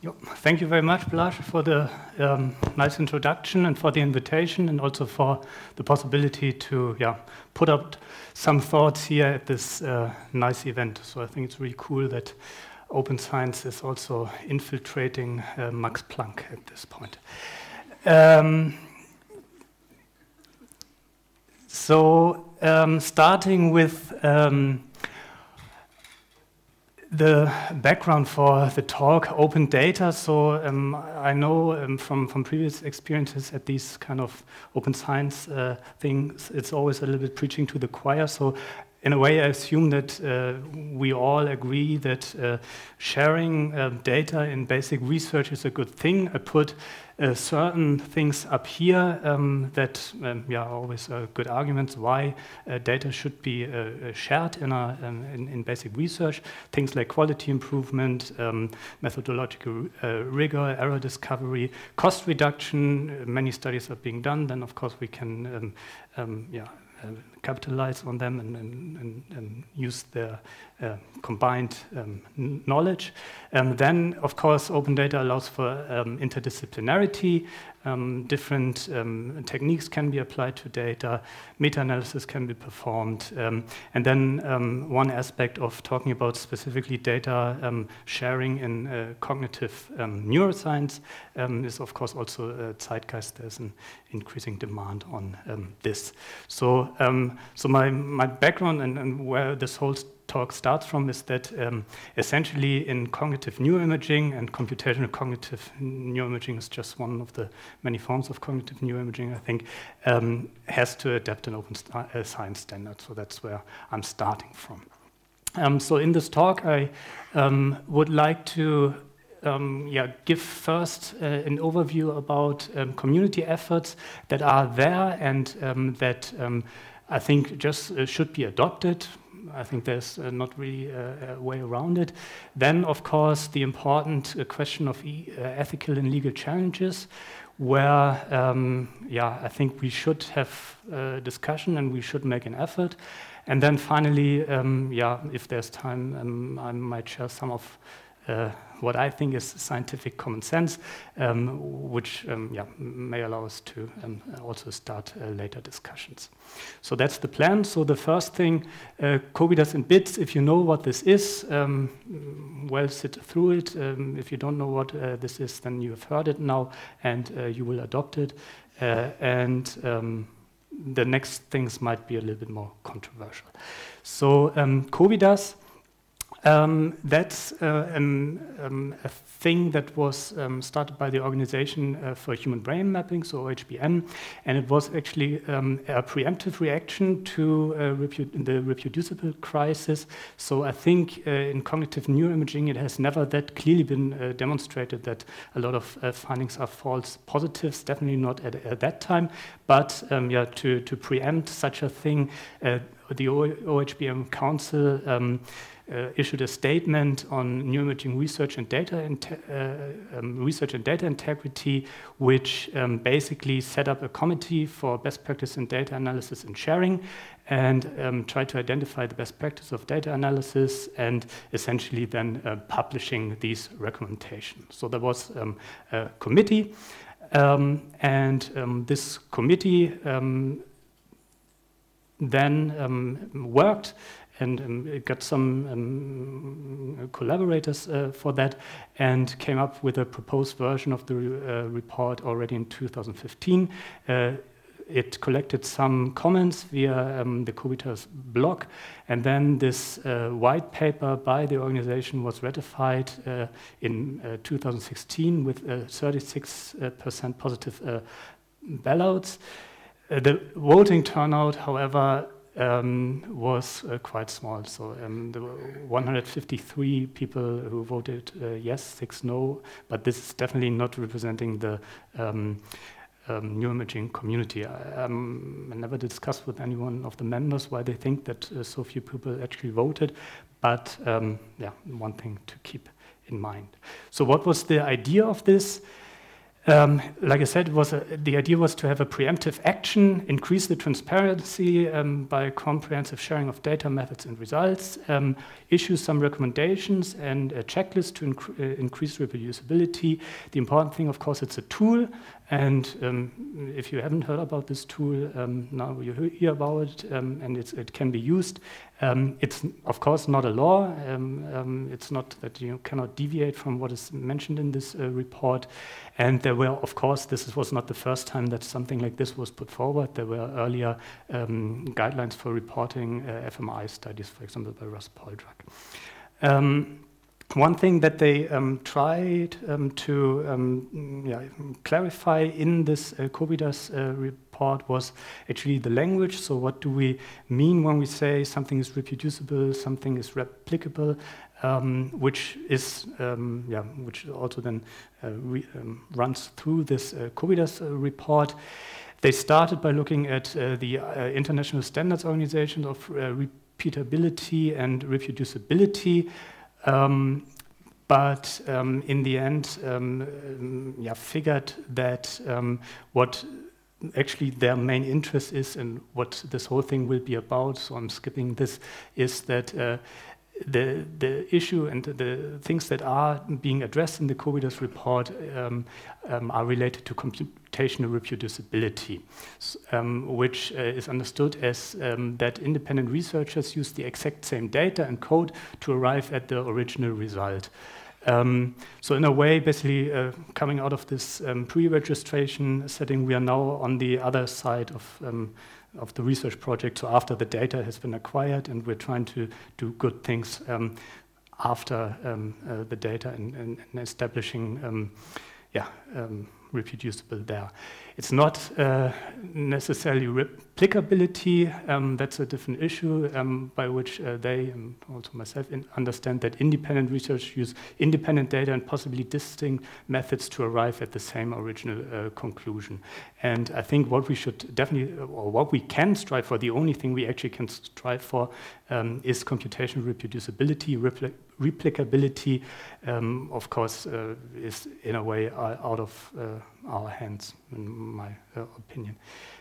Thank you very much, Blaž, for the nice introduction and for the invitation, and also for the possibility to put up some thoughts here at this nice event. So I think it's really cool that open science is also infiltrating Max Planck at this point. Starting with the background for the talk, open data. So I know from previous experiences at these kind of open science things, it's always a little bit preaching to the choir. So in a way, I assume that we all agree that sharing data in basic research is a good thing. I put certain things up here that always good arguments why data should be shared in basic research. Things like quality improvement, methodological rigor, error discovery, cost reduction. Many studies are being done. Then, of course, we can capitalize on them and use their combined knowledge. Then, of course, open data allows for interdisciplinarity. Different techniques can be applied to data. Meta-analysis can be performed. And then one aspect of talking about specifically data sharing in cognitive neuroscience is, of course, also zeitgeist. There's an increasing demand on this. So my background and where this whole talk starts from is that essentially in cognitive neuroimaging, and computational cognitive neuroimaging is just one of the many forms of cognitive neuroimaging, I think, has to adapt an open science standard. So that's where I'm starting from. So in this talk, I would like to give first an overview about community efforts that are there and that I think just should be adopted. I think there's not really a way around it. Then, of course, the important question of ethical and legal challenges, where I think we should have a discussion and we should make an effort. And then finally, if there's time, I might share some of what I think is scientific common sense, which may allow us to also start later discussions. So that's the plan. So the first thing, COBIDAS in bits, if you know what this is, well, sit through it. If you don't know what this is, then you have heard it now, and you will adopt it. And the next things might be a little bit more controversial. So COBIDAS, that's a thing that was started by the Organization for Human Brain Mapping, so OHBM, and it was actually a preemptive reaction to the reproducible crisis. So I think in cognitive neuroimaging, it has never that clearly been demonstrated that a lot of findings are false positives, definitely not at that time, but to preempt such a thing, the OHBM Council issued a statement on neuroimaging research and data integrity, which basically set up a committee for best practice in data analysis and sharing, and tried to identify the best practice of data analysis, and essentially then publishing these recommendations. So there was a committee, and this committee then worked. And it got some collaborators for that, and came up with a proposed version of the report already in 2015. It collected some comments via the COBIDAS blog, and then this white paper by the organization was ratified in 2016 with 36% positive ballots. The voting turnout, however, was quite small. So there were 153 people who voted yes, 6 no, but this is definitely not representing the neuroimaging community. I never discussed with anyone of the members why they think that so few people actually voted, but one thing to keep in mind. So what was the idea of this? Like I said, the idea was to have a preemptive action, increase the transparency by comprehensive sharing of data, methods, and results, issue some recommendations and a checklist to increase reproducibility. The important thing, of course, it's a tool. And if you haven't heard about this tool, now you hear about it, and it can be used. It's, of course, not a law. It's not that you cannot deviate from what is mentioned in this report. And there were, of course, this was not the first time that something like this was put forward. There were earlier guidelines for reporting FMI studies, for example, by Russ Poldrack. One thing that they tried to clarify in this COBIDAS report was actually the language. So what do we mean when we say something is reproducible, something is replicable, which also then runs through this COBIDAS report. They started by looking at the International Standards Organization of Repeatability and Reproducibility. But in the end, figured that what actually their main interest is and what this whole thing will be about, so I'm skipping this, is that the issue and the things that are being addressed in the COBIDAS report are related to computational reproducibility, which is understood as that independent researchers use the exact same data and code to arrive at the original result. So in a way, basically coming out of this pre-registration setting, we are now on the other side of the research project. So after the data has been acquired, and we're trying to do good things after the data and establishing, reproducible there. It's not necessarily replicability. That's a different issue by which they, and also myself, understand that independent research use independent data and possibly distinct methods to arrive at the same original conclusion. And I think what we should definitely, or what we can strive for, the only thing we actually can strive for is computational reproducibility. Replicability, of course, is in a way out of our hands, in my opinion.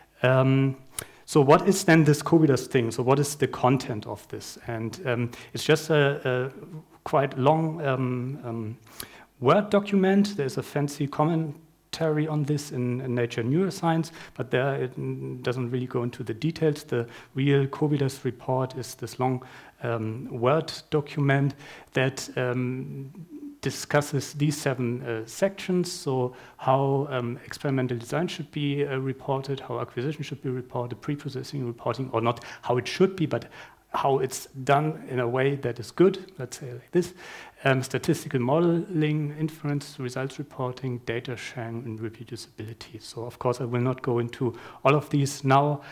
So what is then this COBIDAS thing? So what is the content of this? And it's just a quite long Word document. There's a fancy commentary on this in Nature Neuroscience, but there it doesn't really go into the details. The real COBIDAS report is this long Word document that discusses these 7 sections. So how experimental design should be reported, how acquisition should be reported, pre-processing reporting, or not how it should be, but how it's done in a way that is good, let's say like this, statistical modeling, inference, results reporting, data sharing, and reproducibility. So of course I will not go into all of these now,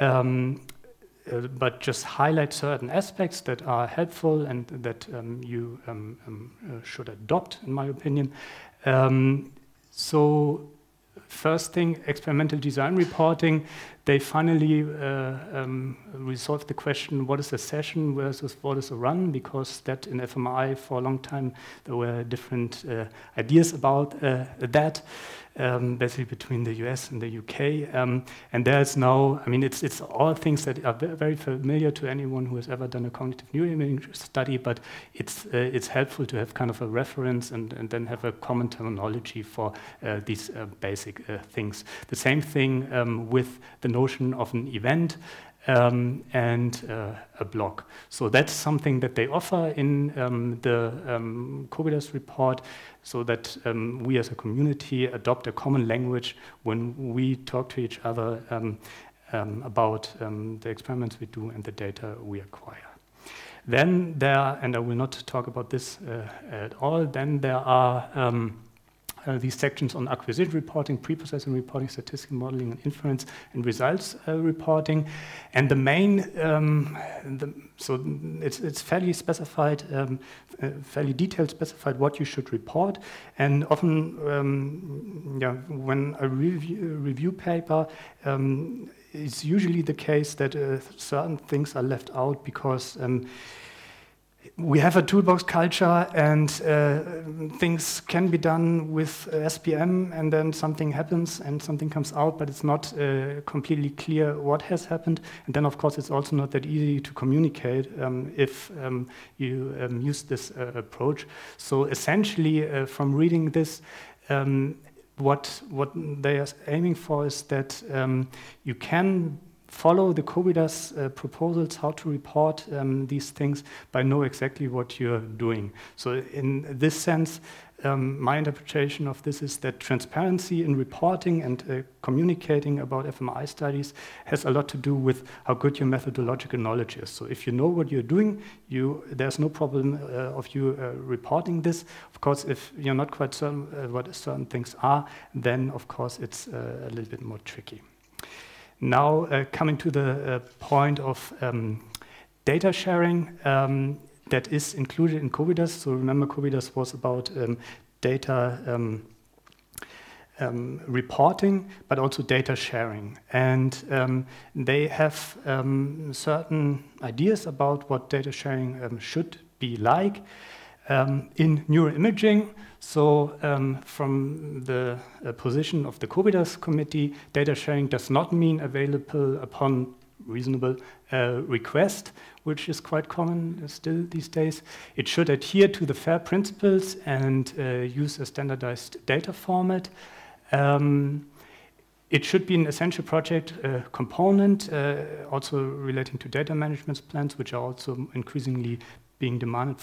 but just highlight certain aspects that are helpful and that you should adopt, in my opinion. So first thing, experimental design reporting, they finally resolved the question, what is a session versus what is a run? Because that in FMI for a long time, there were different ideas about that. Basically between the US and the UK. And there's now, I mean, it's all things that are very familiar to anyone who has ever done a cognitive neuroimaging study, but it's helpful to have kind of a reference and then have a common terminology for these basic things. The same thing with the notion of an event and a block. So that's something that they offer in the COBIDAS report, so that we as a community adopt a common language when we talk to each other about the experiments we do and the data we acquire. Then there, and I will not talk about this at all, then there are these sections on acquisition reporting, pre-processing reporting, statistical modeling and inference, and results reporting. And the main, so it's fairly specified, fairly detailed specified what you should report. And often, when a review paper, it's usually the case that certain things are left out because we have a toolbox culture, and things can be done with SPM, and then something happens and something comes out, but it's not completely clear what has happened. And then, of course, it's also not that easy to communicate if you use this approach. So essentially, from reading this, what they are aiming for is that you can follow the COBIDAS proposals, how to report these things, by know exactly what you're doing. So in this sense, my interpretation of this is that transparency in reporting and communicating about FMI studies has a lot to do with how good your methodological knowledge is. So if you know what you're doing, there's no problem of you reporting this. Of course, if you're not quite certain what certain things are, then of course it's a little bit more tricky. Now, coming to the point of data sharing that is included in COBIDAS. So remember, COBIDAS was about data reporting, but also data sharing. And they have certain ideas about what data sharing should be like. In neuroimaging, so from the position of the COBIDAS committee, data sharing does not mean available upon reasonable request, which is quite common still these days. It should adhere to the FAIR principles and use a standardized data format. It should be an essential project component, also relating to data management plans, which are also increasingly being demanded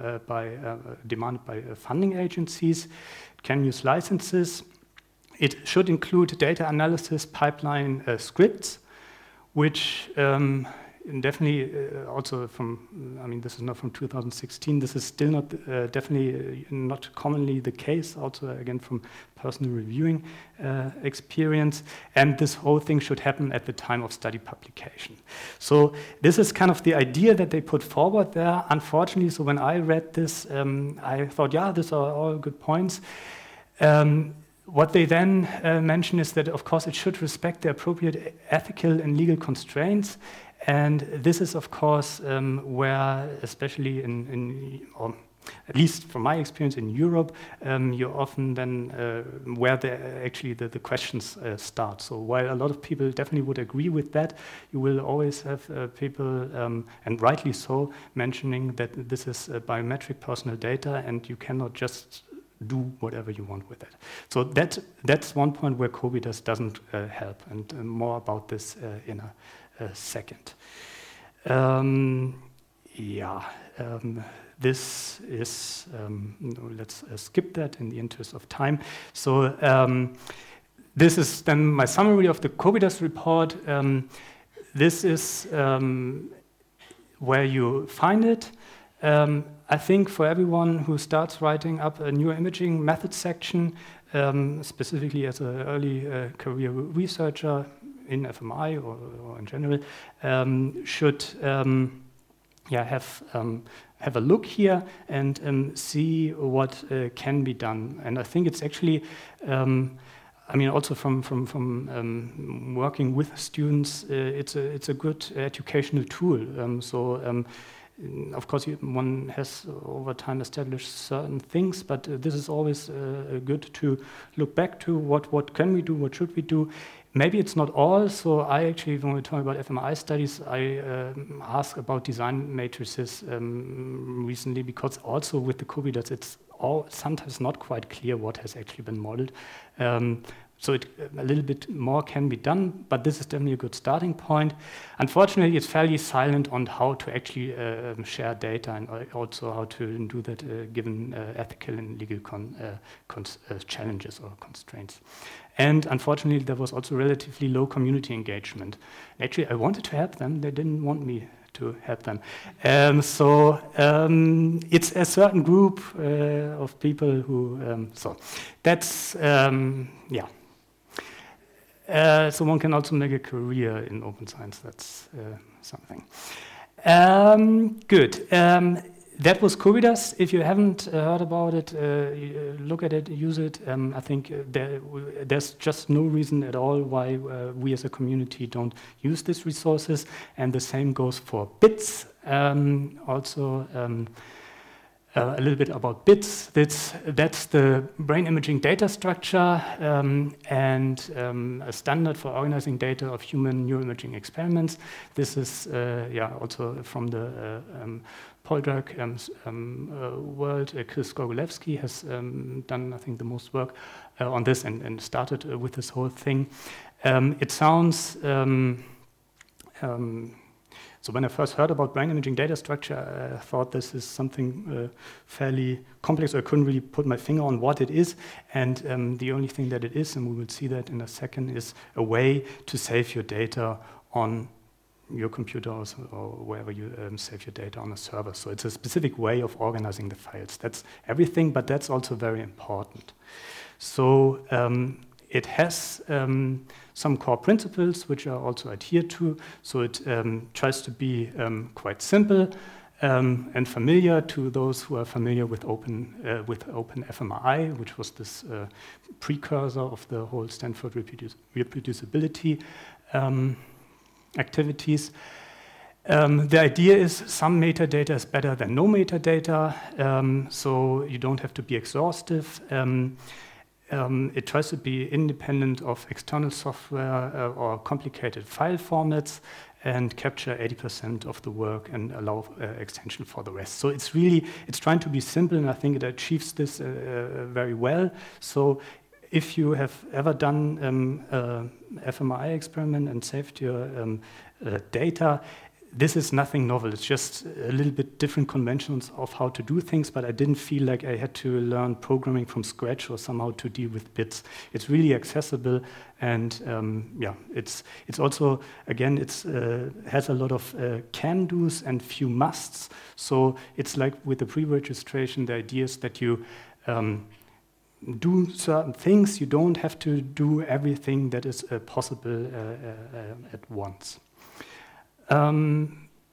by funding agencies. It can use licenses. It should include data analysis pipeline scripts, which definitely also this is not from 2016. This is still not definitely not commonly the case. Also, again, from personal reviewing experience. And this whole thing should happen at the time of study publication. So this is kind of the idea that they put forward there. Unfortunately, so when I read this, I thought, yeah, these are all good points. What they then mention is that, of course, it should respect the appropriate ethical and legal constraints. And this is, of course, where, especially or at least from my experience in Europe, you're often then where the questions start. So while a lot of people definitely would agree with that, you will always have people, and rightly so, mentioning that this is biometric personal data and you cannot just do whatever you want with it. So that's one point where COBIDAS doesn't help, and more about this in a second. This is, let's skip that in the interest of time. So this is then my summary of the COBIDAS report. This is where you find it. I think for everyone who starts writing up a neuroimaging method section, specifically as an early career researcher in FMI or in general, should have a look here and see what can be done. And I think it's actually, also from working with students, it's a good educational tool. Of course, one has over time established certain things, but this is always good to look back to what can we do, what should we do. Maybe it's not all, so I actually, when we talk about FMI studies, I ask about design matrices recently, because also with the COBIDAS, it's sometimes not quite clear what has actually been modeled. So a little bit more can be done, but this is definitely a good starting point. Unfortunately, it's fairly silent on how to actually share data and also how to do that given ethical and legal challenges or constraints. And unfortunately, there was also relatively low community engagement. Actually, I wanted to help them. They didn't want me to help them. It's a certain group of people who, so that's, so one can also make a career in open science. That's something. Good. That was COBIDAS. If you haven't heard about it, look at it, use it. I think there's just no reason at all why we as a community don't use these resources. And the same goes for BITS. Also, a little bit about bits. That's the brain imaging data structure and a standard for organizing data of human neuroimaging experiments. This is also from the Poldrack world. Chris Gorgolewski has done, I think, the most work on this and started with this whole thing. It sounds so when I first heard about brain imaging data structure, I thought this is something fairly complex. I couldn't really put my finger on what it is. And the only thing that it is, and we will see that in a second, is a way to save your data on your computer or wherever you save your data on a server. So it's a specific way of organizing the files. That's everything, but that's also very important. So it has some core principles which are also adhered to. So it tries to be quite simple and familiar to those who are familiar with OpenFMRI, which was this precursor of the whole Stanford reproducibility activities. The idea is some metadata is better than no metadata, so you don't have to be exhaustive. It tries to be independent of external software or complicated file formats and capture 80% of the work and allow extension for the rest. So it's trying to be simple, and I think it achieves this very well. So if you have ever done an fMRI experiment and saved your data, this is nothing novel. It's just a little bit different conventions of how to do things, but I didn't feel like I had to learn programming from scratch or somehow to deal with bits. It's really accessible, and it's also, again, has a lot of can-dos and few musts. So it's like with the pre-registration, the idea is that you do certain things. You don't have to do everything that is possible at once. The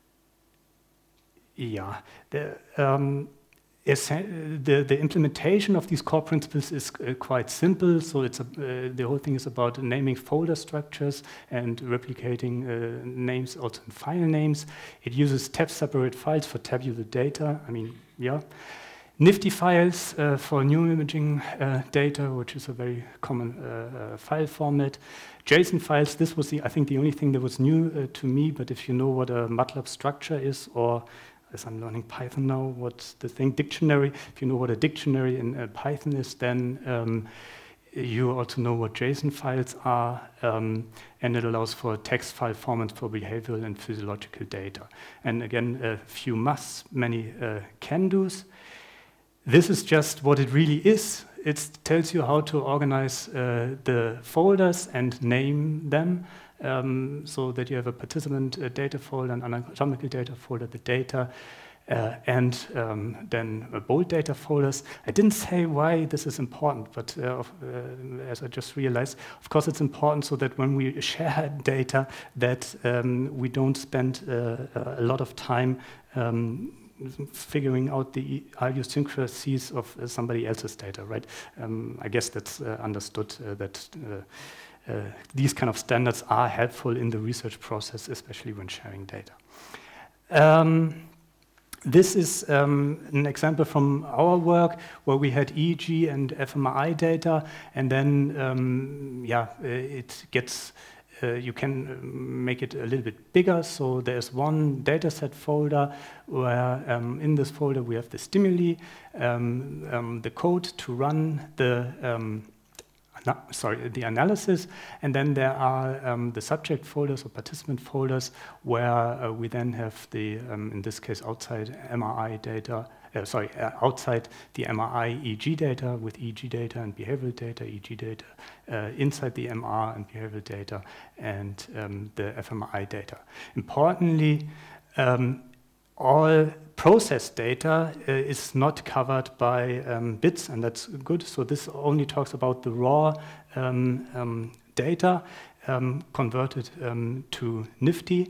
implementation of these core principles is quite simple. So the whole thing is about naming folder structures and replicating names also in file names. It uses tab-separate files for tabular data. Nifty files for neuroimaging data, which is a very common file format. JSON files, this was, I think, the only thing that was new to me, but if you know what a MATLAB structure is, or as I'm learning Python now, what's the thing, dictionary, if you know what a dictionary in Python is, then you also know what JSON files are, and it allows for text file formats for behavioral and physiological data. And again, a few musts, many can-dos. This is just what it really is. It tells you how to organize the folders and name them, so that you have a participant data folder, an anatomical data folder, the data, and then bold data folders. I didn't say why this is important, but as I just realized, of course it's important so that when we share data that we don't spend a lot of time figuring out the idiosyncrasies of somebody else's data, right? I guess that's understood that these kind of standards are helpful in the research process, especially when sharing data. This is an example from our work where we had EEG and fMRI data, and then it gets you can make it a little bit bigger. So there's one dataset folder where in this folder we have the stimuli, the code to run the analysis, and then there are the subject folders or participant folders where we then have the, in this case, outside MRI data. Outside the MRI EEG data with EEG data and behavioral data, EEG data, inside the MR and behavioral data, and the fMRI data. Importantly, all process data is not covered by bits, and that's good. So this only talks about the raw data converted to Nifty.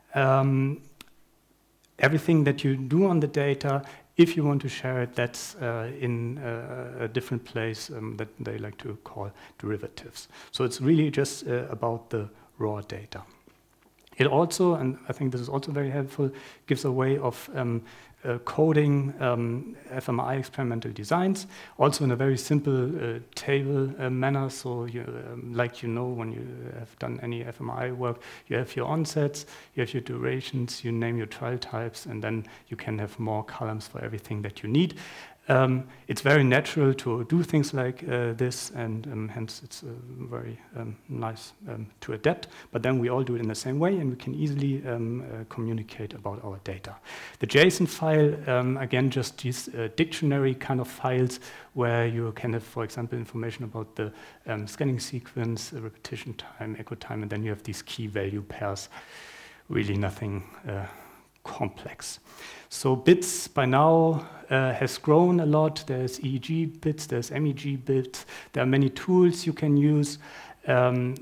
Everything that you do on the data, if you want to share it, that's in a different place that they like to call derivatives. So it's really just about the raw data. It also, and I think this is also very helpful, gives a way of coding fMRI experimental designs, also in a very simple table manner. So, like when you have done any fMRI work, you have your onsets, you have your durations, you name your trial types, and then you can have more columns for everything that you need. It's very natural to do things like this, and hence it's very nice to adapt. But then we all do it in the same way, and we can easily communicate about our data. The JSON file, again, just these dictionary kind of files where you can have, for example, information about the scanning sequence, repetition time, echo time, and then you have these key value pairs. Really nothing complex. So bits by now has grown a lot. There's EEG bits, there's MEG bits. There are many tools you can use. Yeah,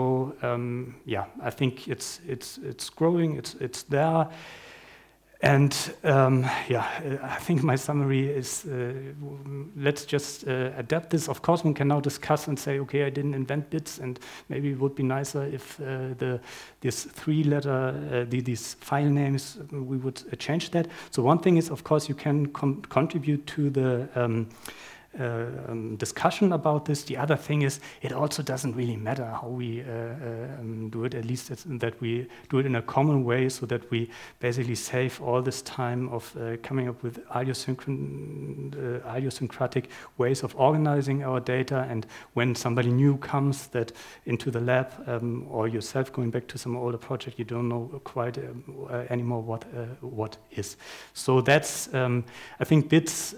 I think it's growing. It's there. And I think my summary is let's just adapt this. Of course, one can now discuss and say, okay, I didn't invent bits, and maybe it would be nicer if this three-letter, these file names, we would change that. So one thing is, of course, you can contribute to the discussion about this. The other thing is, it also doesn't really matter how we do it, at least that we do it in a common way, so that we basically save all this time of coming up with idiosyncratic ways of organizing our data. And when somebody new comes into the lab, or yourself going back to some older project, you don't know quite anymore what is. So that's, I think bits.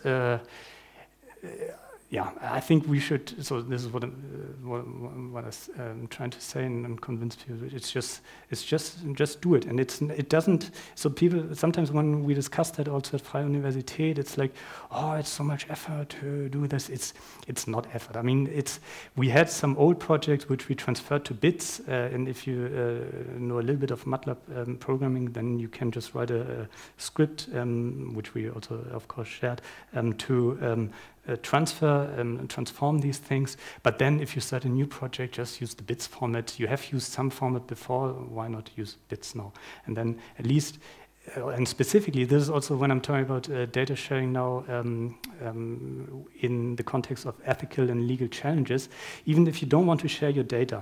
I think we should. So this is what I'm trying to say and convince people. It's just do it, and it doesn't. So people sometimes, when we discuss that also at Freie Universität, it's like, oh, it's so much effort to do this. It's not effort. I mean, we had some old projects which we transferred to bits, and if you know a little bit of MATLAB programming, then you can just write a script, which we also of course shared, to transform these things. But then if you start a new project, just use the bits format. You have used some format before, why not use bits now? And then at least, and specifically, this is also when I'm talking about data sharing now in the context of ethical and legal challenges, even if you don't want to share your data,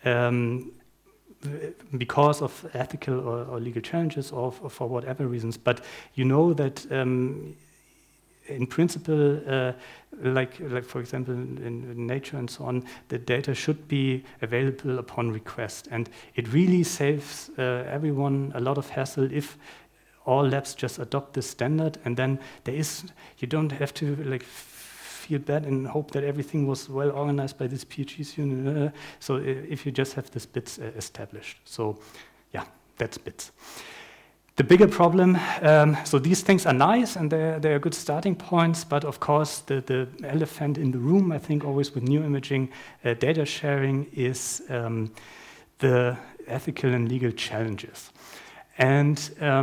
because of ethical or legal challenges or for whatever reasons, but you know that in principle, like for example in Nature and so on, the data should be available upon request, and it really saves everyone a lot of hassle if all labs just adopt this standard, and then you don't have to feel bad and hope that everything was well organized by this PhD student. So if you just have this bits established, so yeah, that's bits. The bigger problem, so these things are nice and they're good starting points, but of course the elephant in the room, I think always with new imaging data sharing, is the ethical and legal challenges. And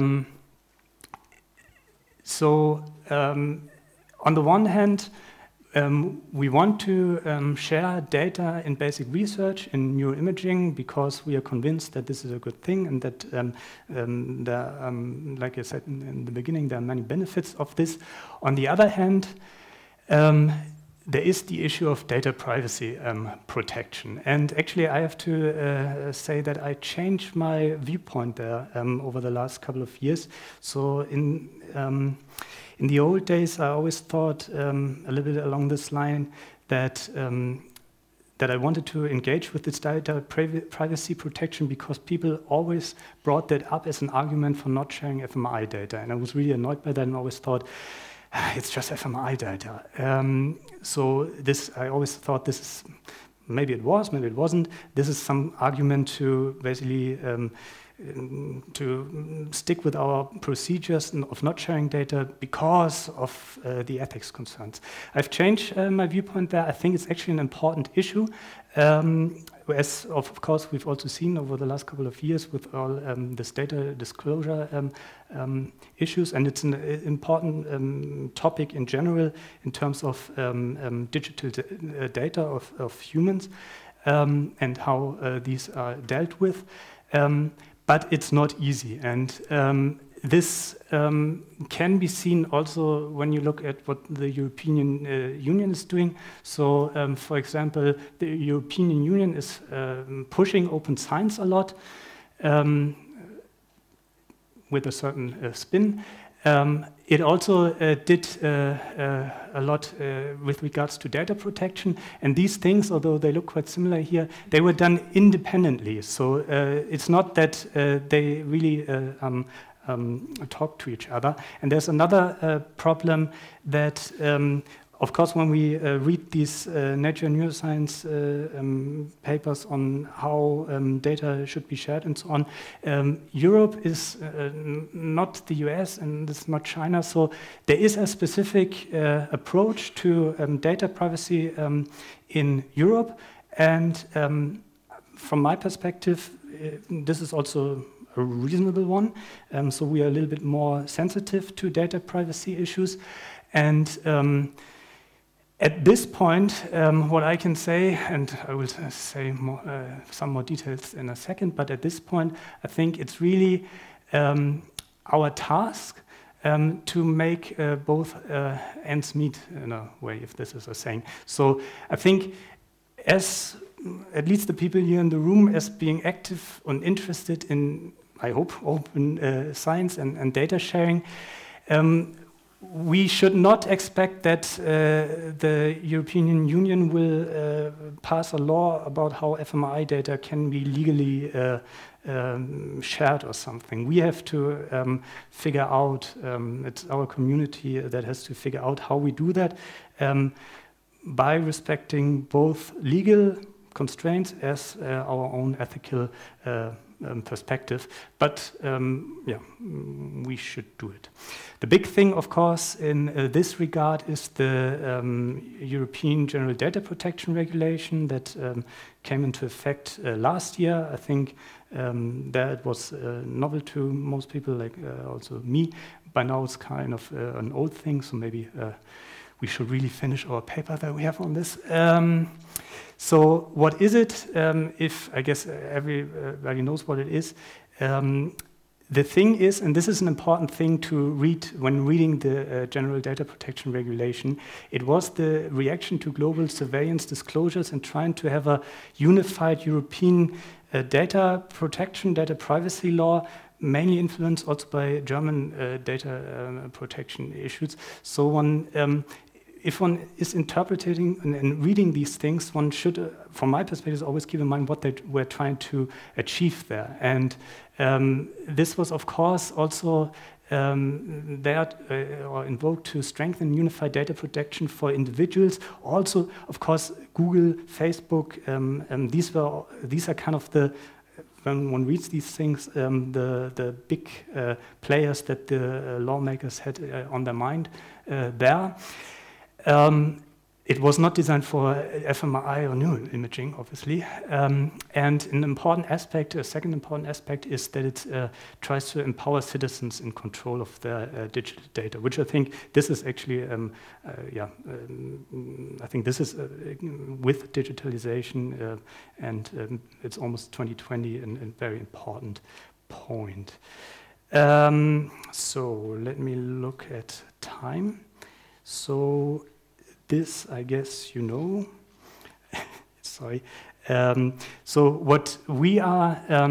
on the one hand, we want to share data in basic research in neuroimaging because we are convinced that this is a good thing, and that like I said in the beginning, there are many benefits of this. On the other hand, there is the issue of data privacy protection. And actually, I have to say that I changed my viewpoint there over the last couple of years. So in the old days, I always thought a little bit along this line that I wanted to engage with this data privacy protection because people always brought that up as an argument for not sharing fMRI data. And I was really annoyed by that and always thought, it's just fMRI data. I always thought this is, maybe it was, maybe it wasn't. This is some argument to basically to stick with our procedures of not sharing data because of the ethics concerns. I've changed my viewpoint there. I think it's actually an important issue. As of course we've also seen over the last couple of years with all this data disclosure issues, and it's an important topic in general in terms of digital data of humans and how these are dealt with. but it's not easy. And this can be seen also when you look at what the European Union is doing. So, for example, the European Union is pushing open science a lot with a certain spin. It also did a lot with regards to data protection. And these things, although they look quite similar here, they were done independently. So it's not that they really talk to each other. And there's another problem that, of course, when we read these Nature Neuroscience papers on how data should be shared and so on, Europe is not the US and it's not China. So there is a specific approach to data privacy in Europe. And from my perspective, this is also a reasonable one. So we are a little bit more sensitive to data privacy issues. And at this point, what I can say, and I will say more, some more details in a second, but at this point, I think it's really our task to make both ends meet in a way, if this is a saying. So I think as at least the people here in the room, as being active and interested in, I hope, open science and data sharing, we should not expect that the European Union will pass a law about how fMRI data can be legally shared or something. We have to figure out, it's our community that has to figure out how we do that by respecting both legal constraints as our own ethical perspective, but yeah, we should do it. The big thing, of course, in this regard is the European General Data Protection Regulation that came into effect last year. I think that it was novel to most people, like also me. By now it's kind of an old thing, so maybe we should really finish our paper that we have on this. So what is it? If I guess everybody knows what it is. The thing is, and this is an important thing to read when reading the General Data Protection Regulation, it was the reaction to global surveillance disclosures and trying to have a unified European data protection, data privacy law, mainly influenced also by German data protection issues. So one, if one is interpreting and reading these things, one should, from my perspective, always keep in mind what they were trying to achieve there. And this was, of course, also there or invoked to strengthen unified data protection for individuals. Also, of course, Google, Facebook, these are kind of the, when one reads these things, the big players that the lawmakers had on their mind there. It was not designed for fMRI or neuroimaging, obviously. And an important aspect, a second important aspect, is that it tries to empower citizens in control of their digital data, which I think this is actually, I think this is with digitalization, and it's almost 2020, and a very important point. So let me look at time. So this, I guess you know. Sorry. So what we are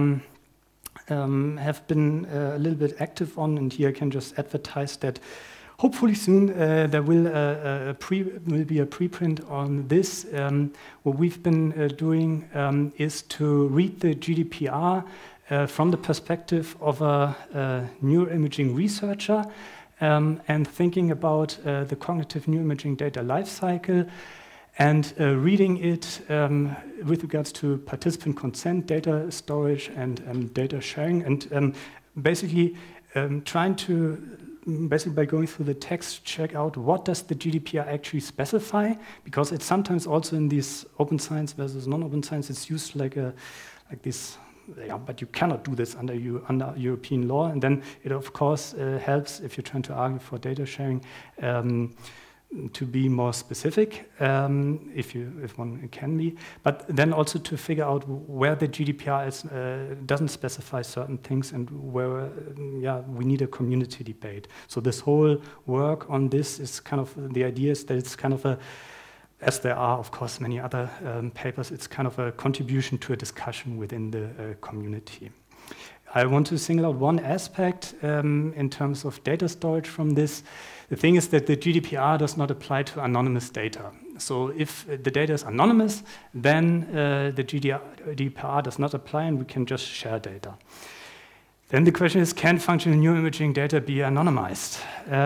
have been a little bit active on, and here I can just advertise that hopefully soon there will be a preprint on this. What we've been doing is to read the GDPR from the perspective of a neuroimaging researcher. And thinking about the cognitive neuroimaging data lifecycle and reading it with regards to participant consent, data storage, and data sharing, and basically trying to, by going through the text, check out what does the GDPR actually specify, because it's sometimes also in these open science versus non-open science, it's used like this. Yeah, but you cannot do this under European law. And then it, of course, helps if you're trying to argue for data sharing to be more specific, if one can be, but then also to figure out where the GDPR doesn't specify certain things and where, we need a community debate. So this whole work on this is kind of, the idea is that it's kind of as there are, of course, many other papers, it's kind of a contribution to a discussion within the community. I want to single out one aspect in terms of data storage from this. The thing is that the GDPR does not apply to anonymous data. So if the data is anonymous, then the GDPR does not apply and we can just share data. Then the question is, can functional neuroimaging data be anonymized?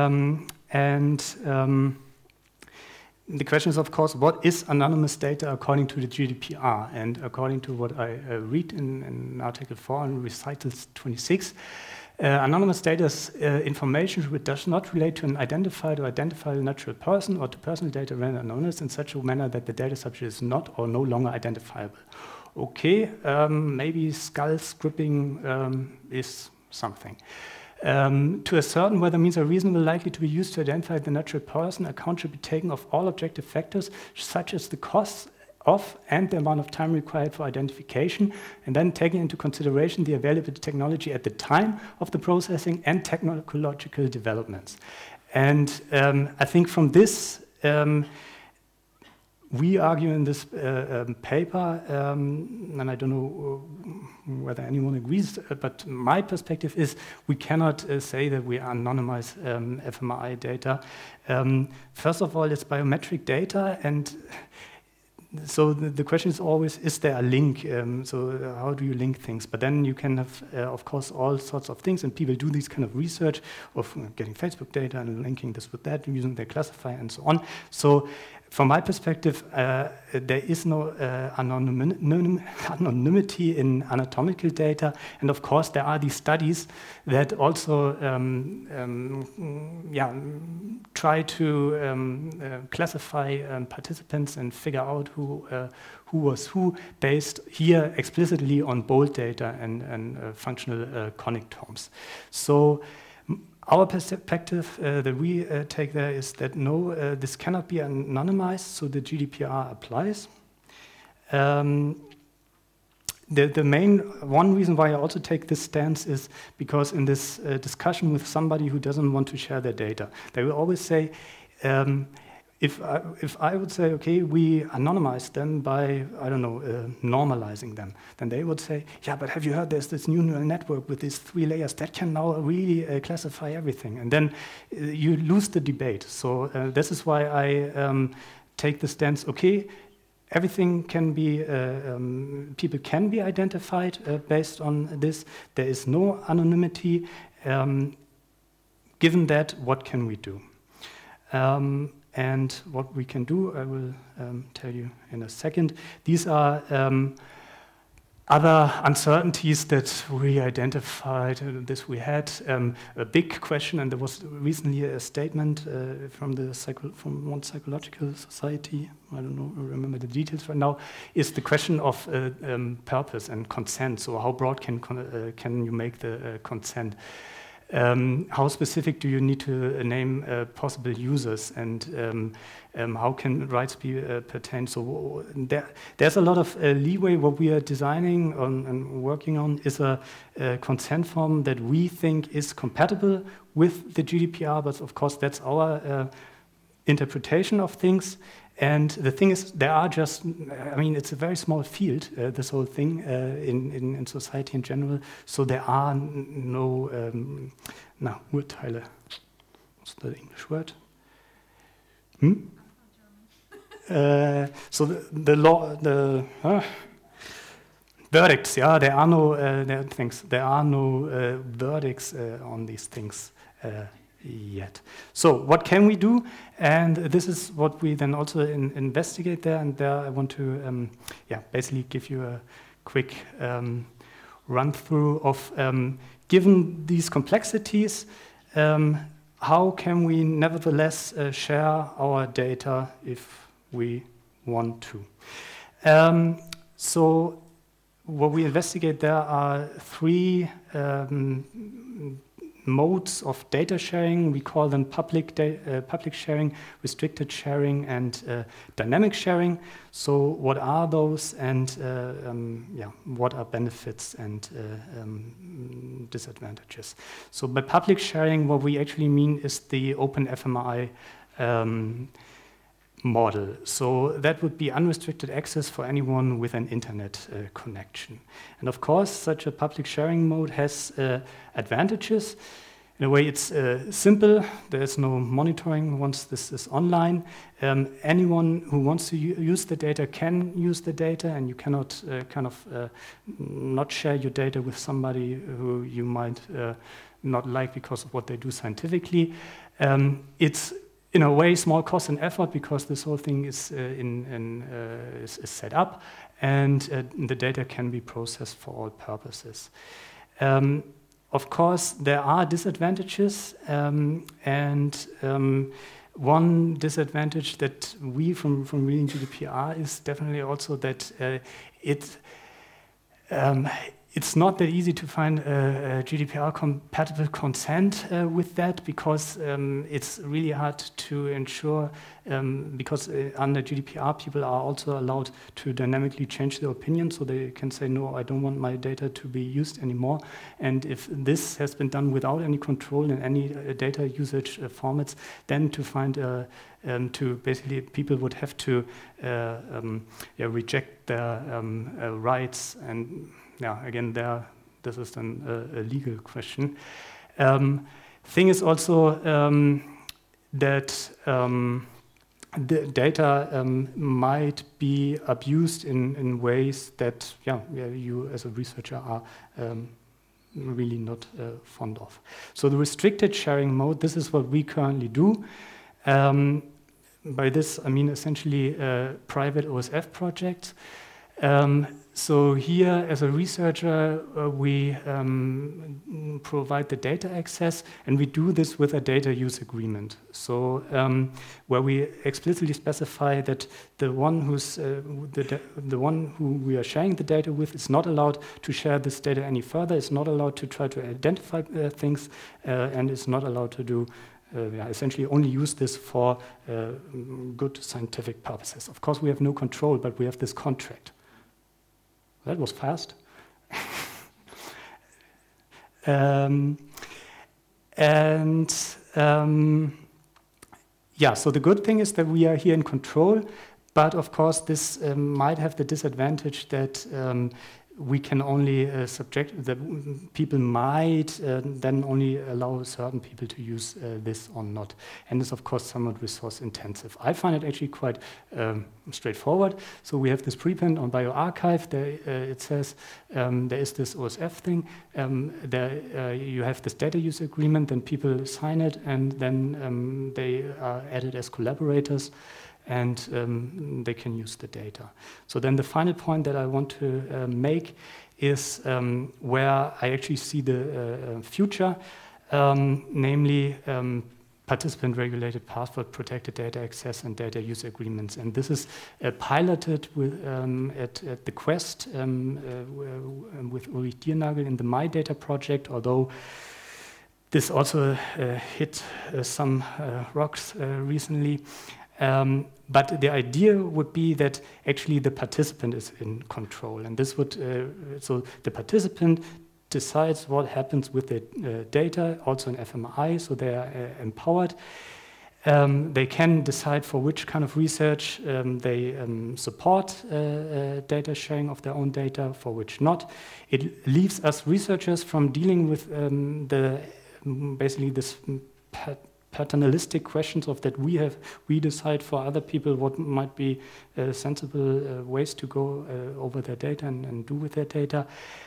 The question is, of course, what is anonymous data according to the GDPR? And according to what I read in Article 4 and Recital 26, anonymous data is information which does not relate to an identified or identifiable natural person or to personal data rendered anonymous in such a manner that the data subject is not or no longer identifiable. Okay, maybe skull scripting is something. To ascertain whether means are reasonably likely to be used to identify the natural person, account should be taken of all objective factors, such as the costs of and the amount of time required for identification, and then taking into consideration the available technology at the time of the processing and technological developments. And I think from this, we argue in this paper, and I don't know whether anyone agrees, but my perspective is we cannot say that we anonymize fMRI data. First of all, it's biometric data, and so the question is always, is there a link? So how do you link things? But then you can have, of course, all sorts of things, and people do this kind of research of getting Facebook data and linking this with that, using their classifier and so on. So from my perspective, there is no anonymity in anatomical data, and of course there are these studies that also try to classify participants and figure out who was who, based here explicitly on bold data and functional connectomes. So our perspective that we take there is that no, this cannot be anonymized, so the GDPR applies. The main one reason why I also take this stance is because in this discussion with somebody who doesn't want to share their data, they will always say, if I would say, okay, we anonymize them by, I don't know, normalizing them, then they would say, yeah, but have you heard there's this new neural network with these 3 layers that can now really classify everything? And then you lose the debate. So this is why I take the stance, okay, everything can be, people can be identified based on this. There is no anonymity. Given that, what can we do? And what we can do, I will tell you in a second. These are other uncertainties that we identified, this we had. A big question, and there was recently a statement from one psychological society, I don't know, remember the details right now, is the question of purpose and consent. So how broad can you make the consent? How specific do you need to name possible users, and how can rights be pertained? So there's a lot of leeway. What we are designing and working on is a consent form that we think is compatible with the GDPR, but of course that's our interpretation of things. And the thing is, there are just, I mean, it's a very small field, this whole thing in society in general. So there are no Urteile. What's the English word? So the law, verdicts. Yeah, there are no verdicts on these things yet. So what can we do? And this is what we then also investigate there. And there I want to basically give you a quick run through of given these complexities, how can we nevertheless share our data if we want to? So what we investigate there are 3 modes of data sharing. We call them public sharing, restricted sharing, and dynamic sharing. So what are those, and what are benefits and disadvantages? So by public sharing, what we actually mean is the OpenFMRI model. So that would be unrestricted access for anyone with an internet connection. And of course, such a public sharing mode has advantages. In a way, it's simple. There's no monitoring once this is online. Anyone who wants to use the data can use the data, and you cannot not share your data with somebody who you might not like because of what they do scientifically. It's in a way small cost and effort because this whole thing is is set up, and the data can be processed for all purposes. Of course, there are disadvantages, and one disadvantage that we from reading GDPR is definitely also that it's not that easy to find a GDPR-compatible consent with that, because it's really hard to ensure, because under GDPR, people are also allowed to dynamically change their opinion, so they can say, no, I don't want my data to be used anymore. And if this has been done without any control in any data usage formats, then to find basically people would have to reject their rights, and again, this is then a legal question. Thing is also that the data might be abused in ways that you as a researcher are really not fond of. So the restricted sharing mode, this is what we currently do. By this, I mean essentially private OSF projects. So here, as a researcher, we provide the data access, and we do this with a data use agreement. So where we explicitly specify that the one who's the one who we are sharing the data with is not allowed to share this data any further, is not allowed to try to identify things, and is not allowed to do essentially only use this for good scientific purposes. Of course, we have no control, but we have this contract. That was fast. So the good thing is that we are here in control, but of course this might have the disadvantage that we can only that people might then only allow certain people to use this or not. And it's of course somewhat resource intensive. I find it actually quite straightforward. So we have this preprint on bioRxiv. There it says there is this OSF thing. You have this data use agreement, then people sign it, and then they are added as collaborators, and they can use the data. So then the final point that I want to make is where I actually see the future, namely participant-regulated password-protected data access and data use agreements. And this is piloted with, at the Quest with Ulrich Diernagel in the MyData project, although this also hit some rocks recently. But the idea would be that actually the participant is in control, and this would so the participant decides what happens with the data, also in fMRI, so they are empowered. They can decide for which kind of research they support data sharing of their own data, for which not. It leaves us researchers from dealing with basically this paternalistic questions of that we decide for other people what might be sensible ways to go over their data and do with their data.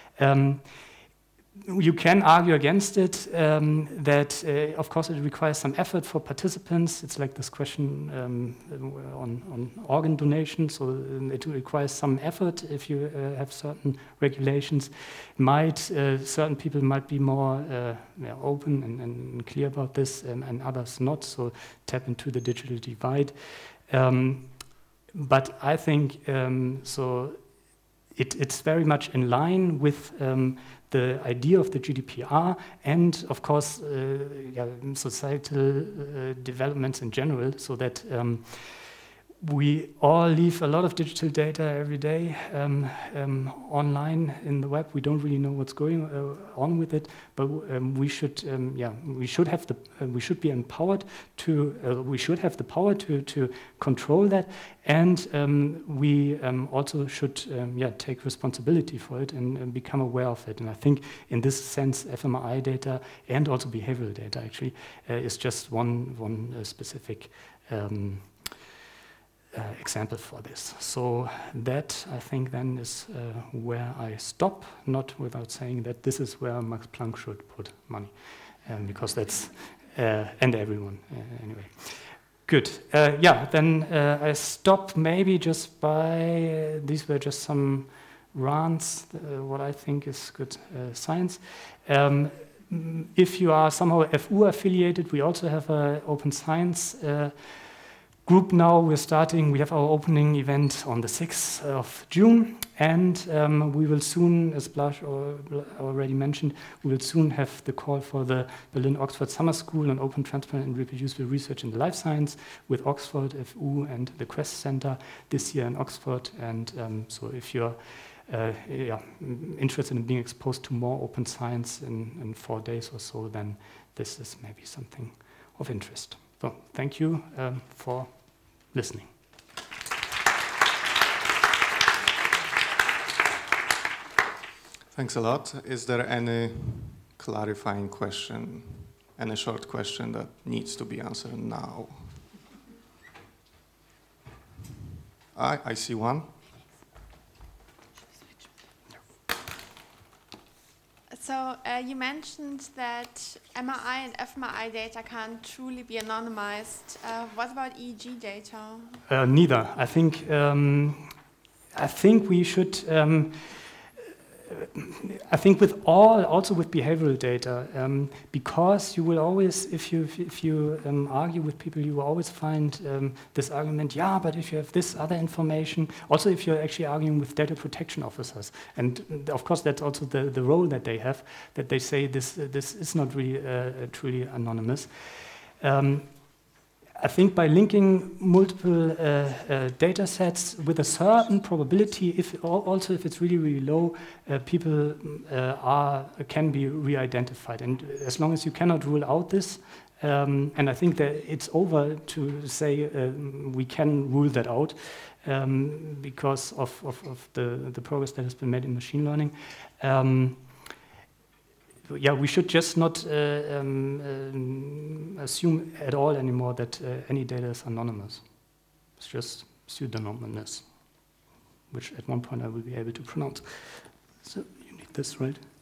You can argue against it, that of course it requires some effort for participants. It's like this question on organ donation, so it requires some effort if you have certain regulations. Certain people might be more open and clear about this, and others not, so tap into the digital divide. But I think, it's very much in line with the idea of the GDPR and, of course, societal developments in general, so that we all leave a lot of digital data every day online in the web. We don't really know what's going on with it, but we should be empowered to. We should have the power to control that, and we also should take responsibility for it and become aware of it. And I think in this sense, fMRI data and also behavioral data actually is just one specific. Example for this. So that, I think, then is where I stop, not without saying that this is where Max Planck should put money, because that's, and everyone, anyway. Good. Then I stop maybe just by, these were just some rants, what I think is good science. If you are somehow FU affiliated, we also have an open science group now. We have our opening event on the 6th of June, and we will soon, as Blaž already mentioned, we will soon have the call for the Berlin-Oxford Summer School on Open, Transparent and Reproducible Research in the Life Science with Oxford, FU and the Quest Center this year in Oxford. And so if you're interested in being exposed to more open science in 4 days or so, then this is maybe something of interest. So thank you for listening. Thanks a lot. Is there any clarifying question, any short question that needs to be answered now? I see one. So you mentioned that MRI and fMRI data can't truly be anonymized. What about EEG data? Neither. I think we should. I think also with behavioral data, because you will always, if you argue with people, you will always find this argument. Yeah, but if you have this other information, also if you're actually arguing with data protection officers, and of course that's also the role that they have, that they say this is not really truly anonymous. I think by linking multiple data sets with a certain probability, if it's really, really low, people can be re-identified. And as long as you cannot rule out this, and I think that it's over to say we can rule that out because of the progress that has been made in machine learning. We should just not assume at all anymore that any data is anonymous. It's just pseudonymous, which at one point I will be able to pronounce. So you need this, right?